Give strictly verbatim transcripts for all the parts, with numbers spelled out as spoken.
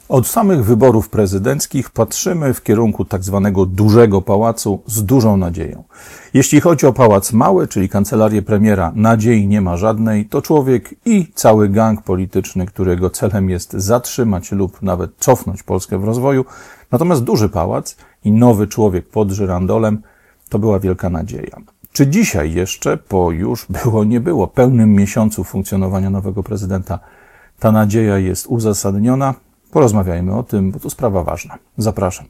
Od samych wyborów prezydenckich patrzymy w kierunku tak zwanego dużego pałacu z dużą nadzieją. Jeśli chodzi o pałac mały, czyli kancelarię premiera, nadziei nie ma żadnej. To człowiek i cały gang polityczny, którego celem jest zatrzymać lub nawet cofnąć Polskę w rozwoju. Natomiast duży pałac i nowy człowiek pod żyrandolem to była wielka nadzieja. Czy dzisiaj jeszcze, po już było nie było, pełnym miesiącu funkcjonowania nowego prezydenta, ta nadzieja jest uzasadniona? Porozmawiajmy o tym, bo to sprawa ważna. Zapraszam.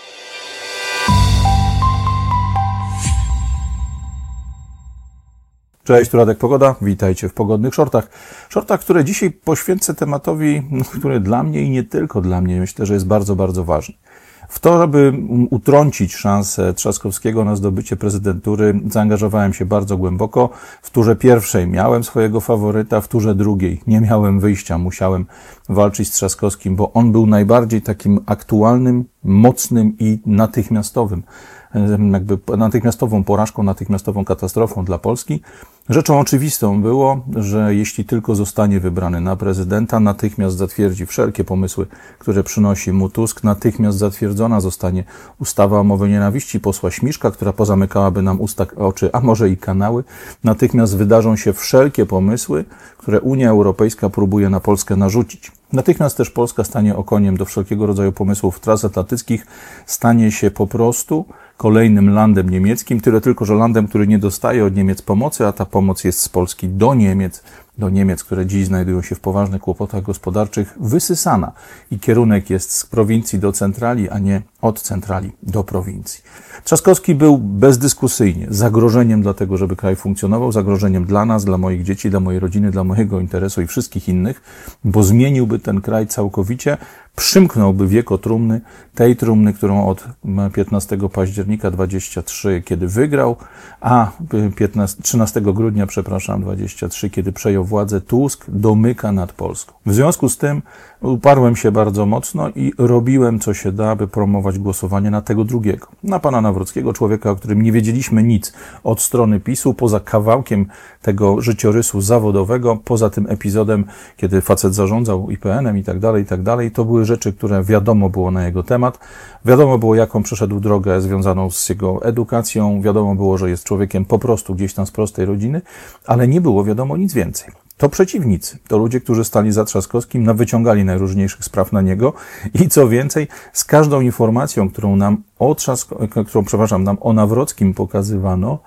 Cześć, tu Radek Pogoda. Witajcie w Pogodnych Shortach. Shortach, które dzisiaj poświęcę tematowi, który dla mnie i nie tylko dla mnie, myślę, że jest bardzo, bardzo ważny. W to, żeby utrącić szansę Trzaskowskiego na zdobycie prezydentury, zaangażowałem się bardzo głęboko. W turze pierwszej miałem swojego faworyta, w turze drugiej nie miałem wyjścia, musiałem walczyć z Trzaskowskim, bo on był najbardziej takim aktualnym, mocnym i natychmiastowym, jakby natychmiastową porażką, natychmiastową katastrofą dla Polski. Rzeczą oczywistą było, że jeśli tylko zostanie wybrany na prezydenta, natychmiast zatwierdzi wszelkie pomysły, które przynosi mu Tusk, natychmiast zatwierdzona zostanie ustawa o mowie nienawiści posła Śmiszka, która pozamykałaby nam usta, oczy, a może i kanały. Natychmiast wydarzą się wszelkie pomysły, które Unia Europejska próbuje na Polskę narzucić. Natychmiast też Polska stanie okoniem do wszelkiego rodzaju pomysłów transatlantyckich, stanie się po prostu kolejnym landem niemieckim, tyle tylko, że landem, który nie dostaje od Niemiec pomocy, a ta pomoc jest z Polski do Niemiec, do Niemiec, które dziś znajdują się w poważnych kłopotach gospodarczych, wysysana. I kierunek jest z prowincji do centrali, a nie od centrali do prowincji. Trzaskowski był bezdyskusyjnie zagrożeniem dla tego, żeby kraj funkcjonował, zagrożeniem dla nas, dla moich dzieci, dla mojej rodziny, dla mojego interesu i wszystkich innych, bo zmieniłby ten kraj całkowicie, przymknąłby wieko trumny, tej trumny, którą od piętnastego października dwudziestego trzeciego, kiedy wygrał, a trzynastego grudnia, przepraszam, dwudziestego trzeciego, kiedy przejął władzę, Tusk domyka nad Polską. W związku z tym uparłem się bardzo mocno i robiłem, co się da, by promować głosowanie na tego drugiego. Na pana Nawrockiego, człowieka, o którym nie wiedzieliśmy nic od strony PiSu, poza kawałkiem tego życiorysu zawodowego, poza tym epizodem, kiedy facet zarządzał I P N em i tak dalej, i tak dalej. To były rzeczy, które wiadomo było na jego temat. Wiadomo było, jaką przeszedł drogę związaną z jego edukacją. Wiadomo było, że jest człowiekiem po prostu gdzieś tam z prostej rodziny, ale nie było wiadomo nic więcej. To przeciwnicy, to ludzie, którzy stali za Trzaskowskim, nawyciągali najróżniejszych spraw na niego i co więcej, z każdą informacją, którą nam o Trzasko, którą, przepraszam, nam o Nawrockim pokazywano,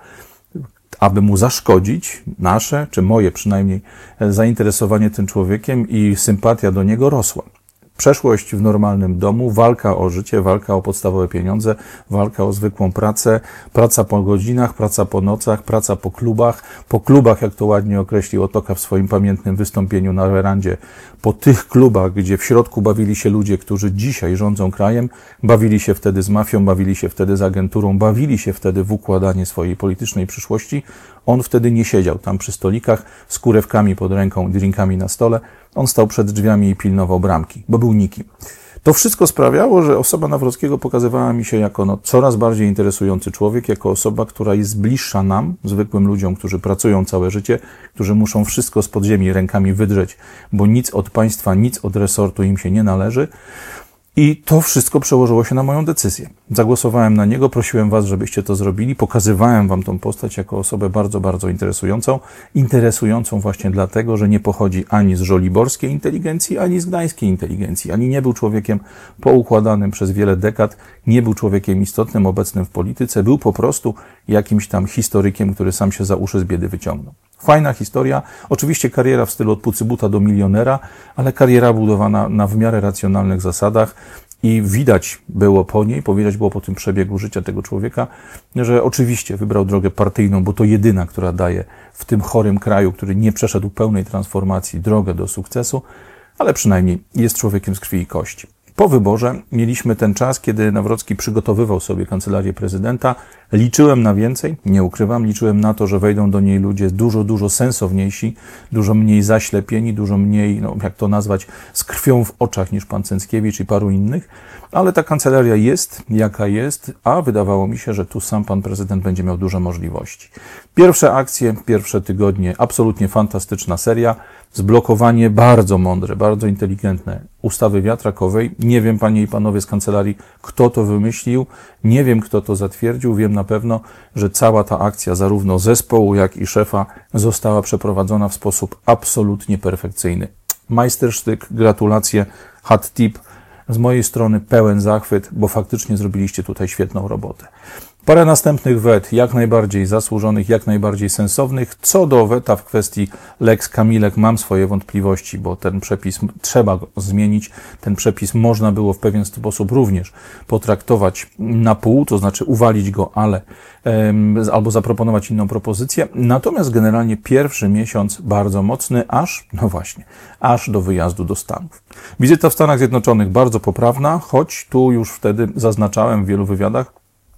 aby mu zaszkodzić, nasze, czy moje przynajmniej, zainteresowanie tym człowiekiem i sympatia do niego rosła. Przeszłość w normalnym domu, walka o życie, walka o podstawowe pieniądze, walka o zwykłą pracę, praca po godzinach, praca po nocach, praca po klubach, po klubach, jak to ładnie określił Otoka w swoim pamiętnym wystąpieniu na werandzie, po tych klubach, gdzie w środku bawili się ludzie, którzy dzisiaj rządzą krajem, bawili się wtedy z mafią, bawili się wtedy z agenturą, bawili się wtedy w układanie swojej politycznej przyszłości. On wtedy nie siedział tam przy stolikach z kurewkami pod ręką, drinkami na stole. On stał przed drzwiami i pilnował bramki, bo był nikim. To wszystko sprawiało, że osoba Nawrockiego pokazywała mi się jako no, coraz bardziej interesujący człowiek, jako osoba, która jest bliższa nam, zwykłym ludziom, którzy pracują całe życie, którzy muszą wszystko z podziemi rękami wydrzeć, bo nic od państwa, nic od resortu im się nie należy. I to wszystko przełożyło się na moją decyzję. Zagłosowałem na niego, prosiłem was, żebyście to zrobili, pokazywałem wam tą postać jako osobę bardzo, bardzo interesującą. Interesującą właśnie dlatego, że nie pochodzi ani z żoliborskiej inteligencji, ani z gdańskiej inteligencji, ani nie był człowiekiem poukładanym przez wiele dekad, nie był człowiekiem istotnym, obecnym w polityce, był po prostu jakimś tam historykiem, który sam się za uszy z biedy wyciągnął. Fajna historia, oczywiście kariera w stylu od pucybuta do milionera, ale kariera budowana na w miarę racjonalnych zasadach i widać było po niej, widać było po tym przebiegu życia tego człowieka, że oczywiście wybrał drogę partyjną, bo to jedyna, która daje w tym chorym kraju, który nie przeszedł pełnej transformacji, drogę do sukcesu, ale przynajmniej jest człowiekiem z krwi i kości. Po wyborze mieliśmy ten czas, kiedy Nawrocki przygotowywał sobie kancelarię prezydenta, Liczyłem na więcej, nie ukrywam, liczyłem na to, że wejdą do niej ludzie dużo, dużo sensowniejsi, dużo mniej zaślepieni, dużo mniej, no jak to nazwać, z krwią w oczach niż pan Cęckiewicz i paru innych, ale ta kancelaria jest, jaka jest, a wydawało mi się, że tu sam pan prezydent będzie miał duże możliwości. Pierwsze akcje, pierwsze tygodnie, absolutnie fantastyczna seria, zblokowanie bardzo mądre, bardzo inteligentne ustawy wiatrakowej. Nie wiem, panie i panowie z kancelarii, kto to wymyślił, nie wiem, kto to zatwierdził, wiem na pewno, że cała ta akcja zarówno zespołu, jak i szefa została przeprowadzona w sposób absolutnie perfekcyjny. Majstersztyk, gratulacje, hat tip. Z mojej strony pełen zachwyt, bo faktycznie zrobiliście tutaj świetną robotę. Parę następnych wet, jak najbardziej zasłużonych, jak najbardziej sensownych. Co do weta w kwestii Lex Kamilek mam swoje wątpliwości, bo ten przepis trzeba go zmienić. Ten przepis można było w pewien sposób również potraktować na pół, to znaczy uwalić go, ale um, albo zaproponować inną propozycję. Natomiast generalnie pierwszy miesiąc bardzo mocny, aż, no właśnie, aż do wyjazdu do Stanów. Wizyta w Stanach Zjednoczonych bardzo poprawna, choć tu już wtedy zaznaczałem w wielu wywiadach,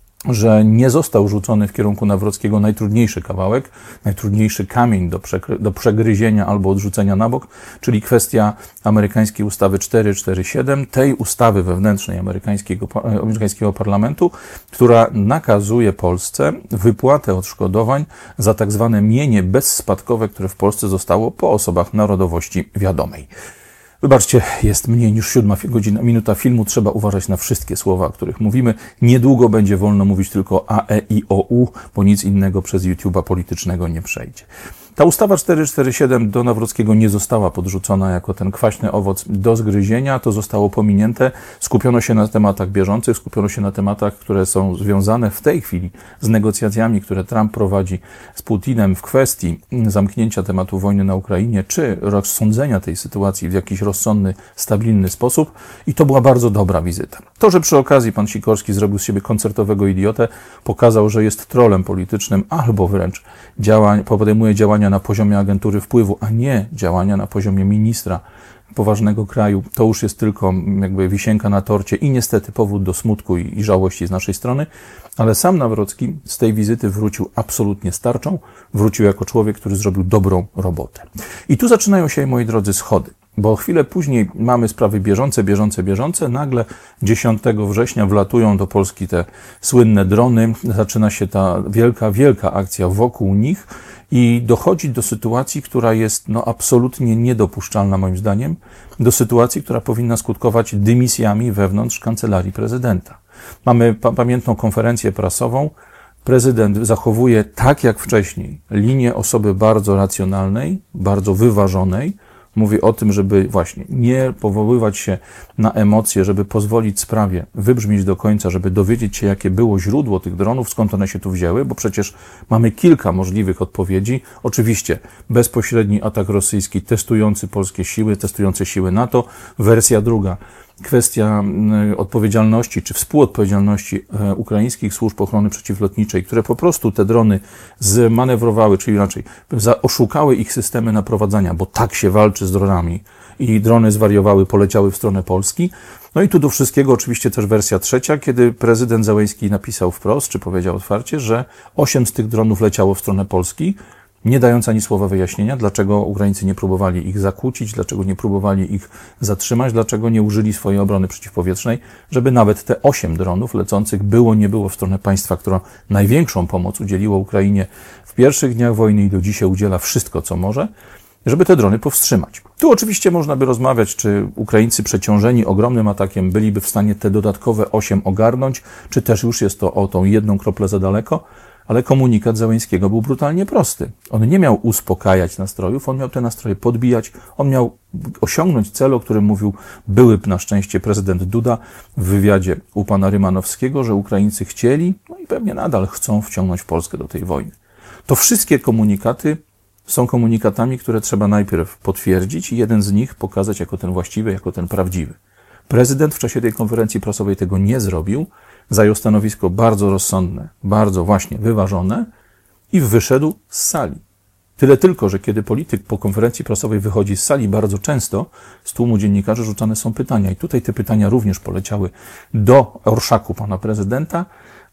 że nie został rzucony w kierunku Nawrockiego najtrudniejszy kawałek, najtrudniejszy kamień do, przekry- do przegryzienia albo odrzucenia na bok, czyli kwestia amerykańskiej ustawy czterysta czterdzieści siedem, tej ustawy wewnętrznej amerykańskiego, amerykańskiego parlamentu, która nakazuje Polsce wypłatę odszkodowań za tak zwane mienie bezspadkowe, które w Polsce zostało po osobach narodowości wiadomej. Wybaczcie, jest mniej niż siódma godzina, minuta filmu. Trzeba uważać na wszystkie słowa, o których mówimy. Niedługo będzie wolno mówić tylko A, E, I, O, U, bo nic innego przez YouTube'a politycznego nie przejdzie. Ta ustawa czterysta czterdzieści siedem do Nawrockiego nie została podrzucona jako ten kwaśny owoc do zgryzienia. To zostało pominięte. Skupiono się na tematach bieżących, skupiono się na tematach, które są związane w tej chwili z negocjacjami, które Trump prowadzi z Putinem w kwestii zamknięcia tematu wojny na Ukrainie, czy rozsądzenia tej sytuacji w jakiś rozsądny, stabilny sposób. I to była bardzo dobra wizyta. To, że przy okazji pan Sikorski zrobił z siebie koncertowego idiotę, pokazał, że jest trolem politycznym albo wręcz działań, podejmuje działania na poziomie agentury wpływu, a nie działania na poziomie ministra poważnego kraju, to już jest tylko jakby wisienka na torcie i niestety powód do smutku i, i żałości z naszej strony, ale sam Nawrocki z tej wizyty wrócił absolutnie starczą, wrócił jako człowiek, który zrobił dobrą robotę. I tu zaczynają się, moi drodzy, schody. Bo chwilę później mamy sprawy bieżące, bieżące, bieżące. Nagle dziesiątego września wlatują do Polski te słynne drony. Zaczyna się ta wielka, wielka akcja wokół nich i dochodzi do sytuacji, która jest no, absolutnie niedopuszczalna moim zdaniem, do sytuacji, która powinna skutkować dymisjami wewnątrz Kancelarii Prezydenta. Mamy pa- pamiętną konferencję prasową. Prezydent zachowuje tak jak wcześniej linię osoby bardzo racjonalnej, bardzo wyważonej. Mówi o tym, żeby właśnie nie powoływać się na emocje, żeby pozwolić sprawie wybrzmieć do końca, żeby dowiedzieć się, jakie było źródło tych dronów, skąd one się tu wzięły, bo przecież mamy kilka możliwych odpowiedzi. Oczywiście bezpośredni atak rosyjski testujący polskie siły, testujące siły NATO. Wersja druga, kwestia odpowiedzialności czy współodpowiedzialności ukraińskich służb ochrony przeciwlotniczej, które po prostu te drony zmanewrowały, czyli raczej oszukały ich systemy naprowadzania, bo tak się walczy z dronami i drony zwariowały, poleciały w stronę Polski. No i tu do wszystkiego oczywiście też wersja trzecia, kiedy prezydent Zełenski napisał wprost, czy powiedział otwarcie, że osiem z tych dronów leciało w stronę Polski, nie dając ani słowa wyjaśnienia, dlaczego Ukraińcy nie próbowali ich zakłócić, dlaczego nie próbowali ich zatrzymać, dlaczego nie użyli swojej obrony przeciwpowietrznej, żeby nawet te osiem dronów lecących było, nie było w stronę państwa, które największą pomoc udzieliło Ukrainie w pierwszych dniach wojny i do dzisiaj udziela wszystko, co może, żeby te drony powstrzymać. Tu oczywiście można by rozmawiać, czy Ukraińcy przeciążeni ogromnym atakiem byliby w stanie te dodatkowe osiem ogarnąć, czy też już jest to o tą jedną kroplę za daleko, ale komunikat Zełenskiego był brutalnie prosty. On nie miał uspokajać nastrojów, on miał te nastroje podbijać, on miał osiągnąć cel, o którym mówił były na szczęście prezydent Duda w wywiadzie u pana Rymanowskiego, że Ukraińcy chcieli, no i pewnie nadal chcą wciągnąć Polskę do tej wojny. To wszystkie komunikaty są komunikatami, które trzeba najpierw potwierdzić i jeden z nich pokazać jako ten właściwy, jako ten prawdziwy. Prezydent w czasie tej konferencji prasowej tego nie zrobił, zajął stanowisko bardzo rozsądne, bardzo właśnie wyważone i wyszedł z sali. Tyle tylko, że kiedy polityk po konferencji prasowej wychodzi z sali, bardzo często z tłumu dziennikarzy rzucane są pytania. I tutaj te pytania również poleciały do orszaku pana prezydenta,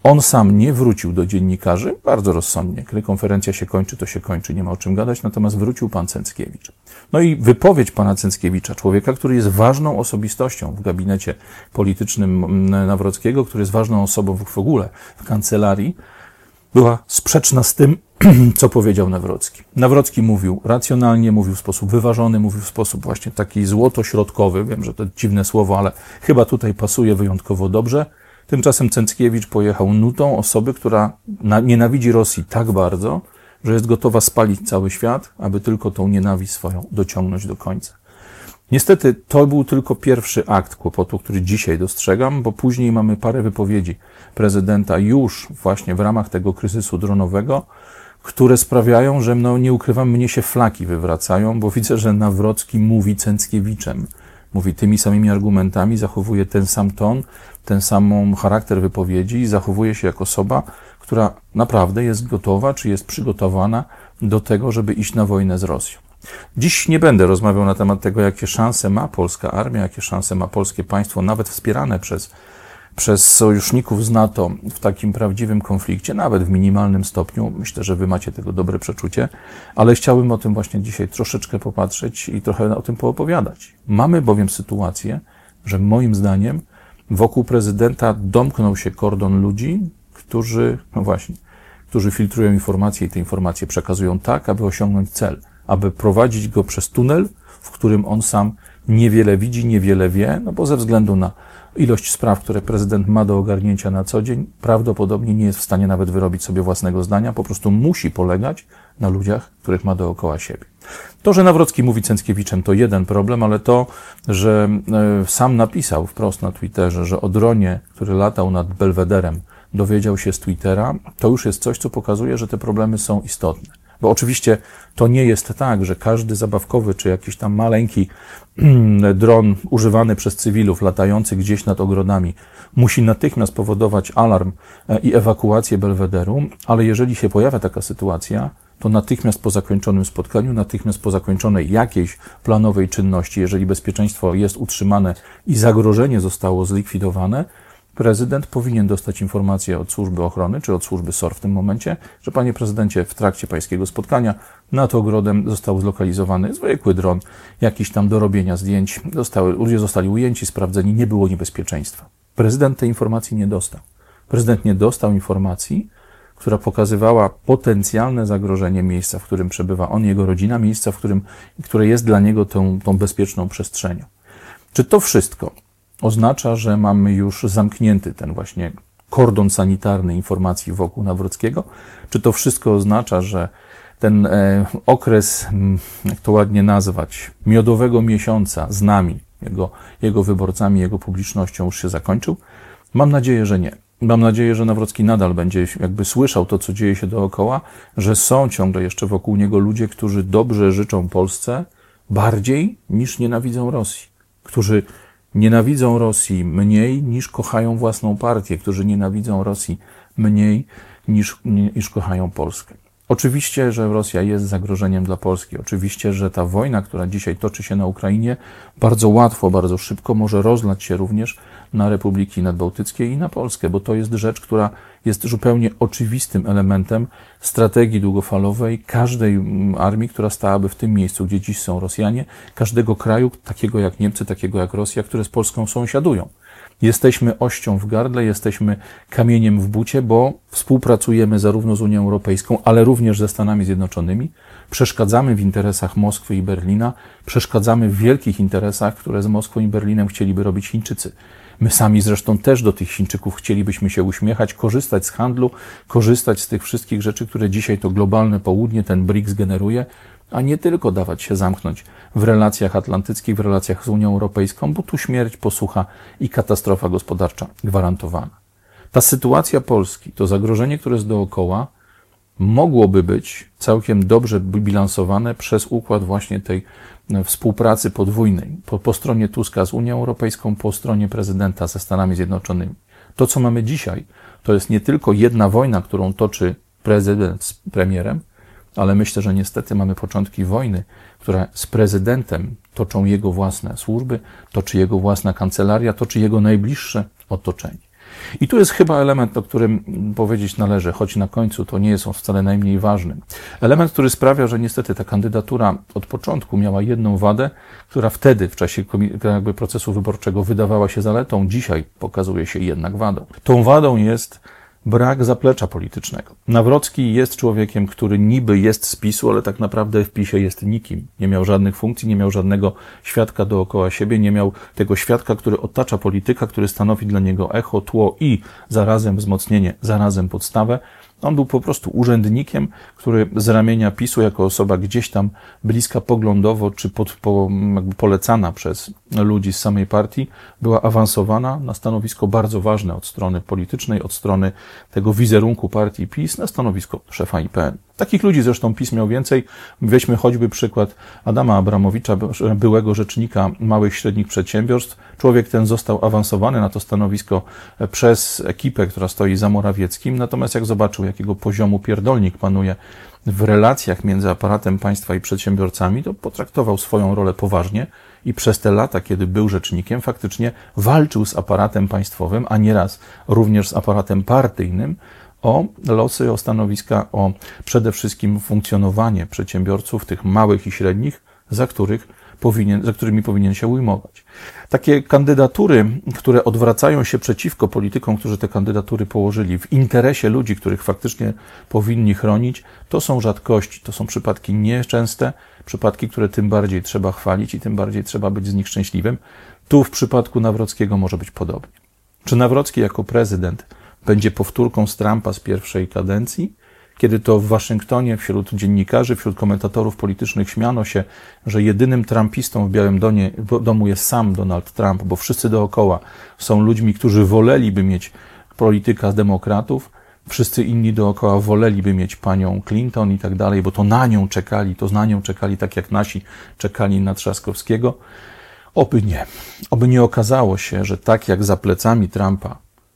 On sam nie wrócił do dziennikarzy, bardzo rozsądnie. Kiedy konferencja się kończy, to się kończy, nie ma o czym gadać, natomiast wrócił pan Cęckiewicz. No i wypowiedź pana Cęckiewicza, człowieka, który jest ważną osobistością w gabinecie politycznym Nawrockiego, który jest ważną osobą w ogóle w kancelarii, była sprzeczna z tym, co powiedział Nawrocki. Nawrocki mówił racjonalnie, mówił w sposób wyważony, mówił w sposób właśnie taki złotośrodkowy. Wiem, że to dziwne słowo, ale chyba tutaj pasuje wyjątkowo dobrze. Tymczasem Cęckiewicz pojechał nutą osoby, która nienawidzi Rosji tak bardzo, że jest gotowa spalić cały świat, aby tylko tą nienawiść swoją dociągnąć do końca. Niestety to był tylko pierwszy akt kłopotu, który dzisiaj dostrzegam, bo później mamy parę wypowiedzi prezydenta już właśnie w ramach tego kryzysu dronowego, które sprawiają, że no, nie ukrywam, mnie się flaki wywracają, bo widzę, że Nawrocki mówi Cęckiewiczem. Mówi tymi samymi argumentami, zachowuje ten sam ton, ten sam charakter wypowiedzi i zachowuje się jak osoba, która naprawdę jest gotowa, czy jest przygotowana do tego, żeby iść na wojnę z Rosją. Dziś nie będę rozmawiał na temat tego, jakie szanse ma polska armia, jakie szanse ma polskie państwo, nawet wspierane przez, przez sojuszników z NATO w takim prawdziwym konflikcie, nawet w minimalnym stopniu. Myślę, że wy macie tego dobre przeczucie, ale chciałbym o tym właśnie dzisiaj troszeczkę popatrzeć i trochę o tym poopowiadać. Mamy bowiem sytuację, że moim zdaniem wokół prezydenta domknął się kordon ludzi, którzy, no właśnie, którzy filtrują informacje i te informacje przekazują tak, aby osiągnąć cel, aby prowadzić go przez tunel, w którym on sam niewiele widzi, niewiele wie, no bo ze względu na ilość spraw, które prezydent ma do ogarnięcia na co dzień, prawdopodobnie nie jest w stanie nawet wyrobić sobie własnego zdania, po prostu musi polegać na ludziach, których ma dookoła siebie. To, że Nawrocki mówi Cęckiewiczem, to jeden problem, ale to, że sam napisał wprost na Twitterze, że o dronie, który latał nad Belwederem, dowiedział się z Twittera, to już jest coś, co pokazuje, że te problemy są istotne. Bo oczywiście to nie jest tak, że każdy zabawkowy czy jakiś tam maleńki dron używany przez cywilów latający gdzieś nad ogrodami musi natychmiast powodować alarm i ewakuację Belwederu, ale jeżeli się pojawia taka sytuacja, to natychmiast po zakończonym spotkaniu, natychmiast po zakończonej jakiejś planowej czynności, jeżeli bezpieczeństwo jest utrzymane i zagrożenie zostało zlikwidowane, prezydent powinien dostać informację od służby ochrony, czy od służby S O R w tym momencie, że panie prezydencie, w trakcie pańskiego spotkania nad ogrodem został zlokalizowany zwykły dron, jakiś tam do robienia zdjęć, zostały, ludzie zostali ujęci, sprawdzeni, nie było niebezpieczeństwa. Prezydent tej informacji nie dostał. Prezydent nie dostał informacji, która pokazywała potencjalne zagrożenie miejsca, w którym przebywa on, jego rodzina, miejsca, w którym, które jest dla niego tą, tą bezpieczną przestrzenią. Czy to wszystko oznacza, że mamy już zamknięty ten właśnie kordon sanitarny informacji wokół Nawrockiego? Czy to wszystko oznacza, że ten e, okres, jak to ładnie nazwać, miodowego miesiąca z nami, jego, jego wyborcami, jego publicznością już się zakończył? Mam nadzieję, że nie. Mam nadzieję, że Nawrocki nadal będzie jakby słyszał to, co dzieje się dookoła, że są ciągle jeszcze wokół niego ludzie, którzy dobrze życzą Polsce bardziej niż nienawidzą Rosji, którzy nienawidzą Rosji mniej niż kochają własną partię, którzy nienawidzą Rosji mniej niż, niż kochają Polskę. Oczywiście, że Rosja jest zagrożeniem dla Polski. Oczywiście, że ta wojna, która dzisiaj toczy się na Ukrainie, bardzo łatwo, bardzo szybko może rozlać się również na Republiki Nadbałtyckie i na Polskę, bo to jest rzecz, która jest zupełnie oczywistym elementem strategii długofalowej każdej armii, która stałaby w tym miejscu, gdzie dziś są Rosjanie, każdego kraju, takiego jak Niemcy, takiego jak Rosja, które z Polską sąsiadują. Jesteśmy ością w gardle, jesteśmy kamieniem w bucie, bo współpracujemy zarówno z Unią Europejską, ale również ze Stanami Zjednoczonymi. Przeszkadzamy w interesach Moskwy i Berlina, przeszkadzamy w wielkich interesach, które z Moskwą i Berlinem chcieliby robić Chińczycy. My sami zresztą też do tych Chińczyków chcielibyśmy się uśmiechać, korzystać z handlu, korzystać z tych wszystkich rzeczy, które dzisiaj to globalne południe, ten B R I C S generuje, a nie tylko dawać się zamknąć w relacjach atlantyckich, w relacjach z Unią Europejską, bo tu śmierć, posłucha i katastrofa gospodarcza gwarantowana. Ta sytuacja Polski, to zagrożenie, które jest dookoła, mogłoby być całkiem dobrze bilansowane przez układ właśnie tej współpracy podwójnej, po, po stronie Tuska z Unią Europejską, po stronie prezydenta ze Stanami Zjednoczonymi. To, co mamy dzisiaj, to jest nie tylko jedna wojna, którą toczy prezydent z premierem, ale myślę, że niestety mamy początki wojny, która z prezydentem toczą jego własne służby, toczy jego własna kancelaria, toczy jego najbliższe otoczenie. I tu jest chyba element, o którym powiedzieć należy, choć na końcu to nie jest on wcale najmniej ważny. Element, który sprawia, że niestety ta kandydatura od początku miała jedną wadę, która wtedy w czasie jakby procesu wyborczego wydawała się zaletą, dzisiaj pokazuje się jednak wadą. Tą wadą jest brak zaplecza politycznego. Nawrocki jest człowiekiem, który niby jest z PiSu, ale tak naprawdę w PiSie jest nikim. Nie miał żadnych funkcji, nie miał żadnego świadka dookoła siebie, nie miał tego świadka, który otacza polityka, który stanowi dla niego echo, tło i zarazem wzmocnienie, zarazem podstawę. On był po prostu urzędnikiem, który z ramienia PiSu, jako osoba gdzieś tam bliska poglądowo, czy pod, po, jakby polecana przez ludzi z samej partii, była awansowana na stanowisko bardzo ważne od strony politycznej, od strony tego wizerunku partii PiS, na stanowisko szefa I P N. Takich ludzi zresztą PiS miał więcej. Weźmy choćby przykład Adama Abramowicza, byłego rzecznika małych i średnich przedsiębiorstw. Człowiek ten został awansowany na to stanowisko przez ekipę, która stoi za Morawieckim. Natomiast jak zobaczył, jakiego poziomu pierdolnik panuje w relacjach między aparatem państwa i przedsiębiorcami, to potraktował swoją rolę poważnie i przez te lata, kiedy był rzecznikiem, faktycznie walczył z aparatem państwowym, a nieraz również z aparatem partyjnym, o losy, o stanowiska, o przede wszystkim funkcjonowanie przedsiębiorców, tych małych i średnich, za których powinien, za którymi powinien się ujmować. Takie kandydatury, które odwracają się przeciwko politykom, którzy te kandydatury położyli w interesie ludzi, których faktycznie powinni chronić, to są rzadkości, to są przypadki nieczęste, przypadki, które tym bardziej trzeba chwalić i tym bardziej trzeba być z nich szczęśliwym. Tu w przypadku Nawrockiego może być podobnie. Czy Nawrocki jako prezydent będzie powtórką z Trumpa z pierwszej kadencji, kiedy to w Waszyngtonie wśród dziennikarzy, wśród komentatorów politycznych śmiano się, że jedynym trumpistą w Białym Domie, domu jest sam Donald Trump, bo wszyscy dookoła są ludźmi, którzy woleliby mieć polityka z demokratów, wszyscy inni dookoła woleliby mieć panią Clinton i tak dalej, bo to na nią czekali, to na nią czekali tak jak nasi czekali na Trzaskowskiego. Oby nie. Oby nie okazało się, że tak jak za plecami Trumpa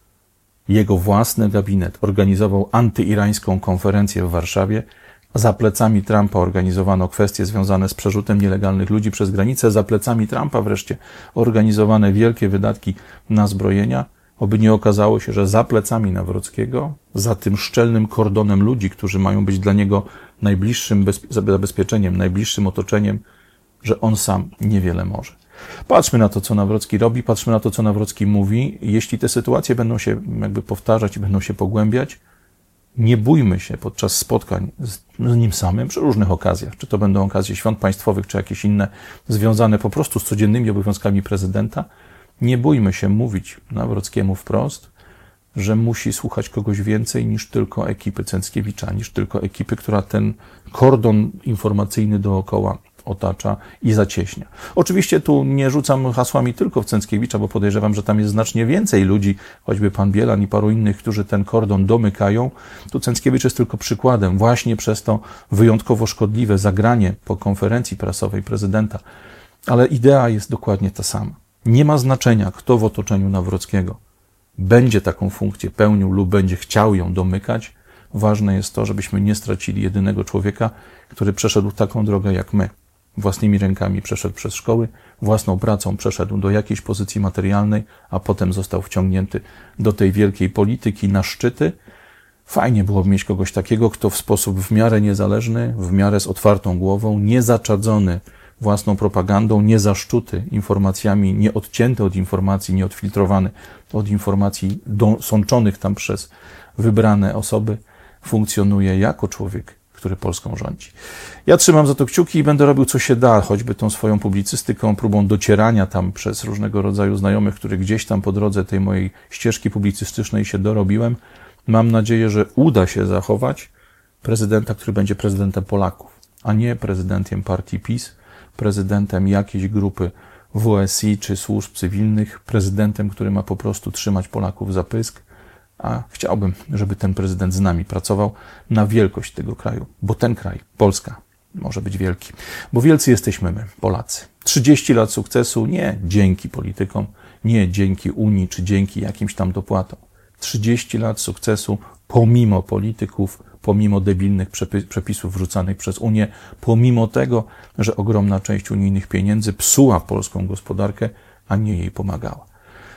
jego własny gabinet organizował antyirańską konferencję w Warszawie, za plecami Trumpa organizowano kwestie związane z przerzutem nielegalnych ludzi przez granicę, za plecami Trumpa wreszcie organizowane wielkie wydatki na zbrojenia, oby nie okazało się, że za plecami Nawrockiego, za tym szczelnym kordonem ludzi, którzy mają być dla niego najbliższym zabezpieczeniem, najbliższym otoczeniem, że on sam niewiele może. Patrzmy na to, co Nawrocki robi, patrzmy na to, co Nawrocki mówi. Jeśli te sytuacje będą się jakby powtarzać i będą się pogłębiać, nie bójmy się podczas spotkań z, z nim samym przy różnych okazjach, czy to będą okazje świąt państwowych, czy jakieś inne związane po prostu z codziennymi obowiązkami prezydenta, nie bójmy się mówić Nawrockiemu wprost, że musi słuchać kogoś więcej niż tylko ekipy Cęckiewicza, niż tylko ekipy, która ten kordon informacyjny dookoła otacza i zacieśnia. Oczywiście tu nie rzucam hasłami tylko w Cęckiewicza, bo podejrzewam, że tam jest znacznie więcej ludzi, choćby pan Bielan i paru innych, którzy ten kordon domykają. Tu Cęckiewicz jest tylko przykładem właśnie przez to wyjątkowo szkodliwe zagranie po konferencji prasowej prezydenta. Ale idea jest dokładnie ta sama. Nie ma znaczenia, kto w otoczeniu Nawrockiego będzie taką funkcję pełnił lub będzie chciał ją domykać. Ważne jest to, żebyśmy nie stracili jedynego człowieka, który przeszedł taką drogę jak my. Własnymi rękami przeszedł przez szkoły, własną pracą przeszedł do jakiejś pozycji materialnej, a potem został wciągnięty do tej wielkiej polityki na szczyty. Fajnie byłoby mieć kogoś takiego, kto w sposób w miarę niezależny, w miarę z otwartą głową, niezaczadzony własną propagandą, niezaszczuty informacjami, nieodcięty od informacji, nieodfiltrowany od informacji do, sączonych tam przez wybrane osoby, funkcjonuje jako człowiek, który Polską rządzi. Ja trzymam za to kciuki i będę robił, co się da, choćby tą swoją publicystyką, próbą docierania tam przez różnego rodzaju znajomych, których gdzieś tam po drodze tej mojej ścieżki publicystycznej się dorobiłem. Mam nadzieję, że uda się zachować prezydenta, który będzie prezydentem Polaków, a nie prezydentem partii PiS, prezydentem jakiejś grupy W S I czy służb cywilnych, prezydentem, który ma po prostu trzymać Polaków za pysk, a chciałbym, żeby ten prezydent z nami pracował na wielkość tego kraju, bo ten kraj, Polska, może być wielki, bo wielcy jesteśmy my, Polacy. trzydzieści lat sukcesu nie dzięki politykom, nie dzięki Unii czy dzięki jakimś tam dopłatom. trzydzieści lat sukcesu pomimo polityków, pomimo debilnych przepisów wrzucanych przez Unię, pomimo tego, że ogromna część unijnych pieniędzy psuła polską gospodarkę, a nie jej pomagała.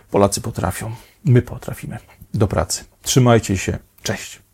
Polacy potrafią, my potrafimy. Do pracy. Trzymajcie się. Cześć.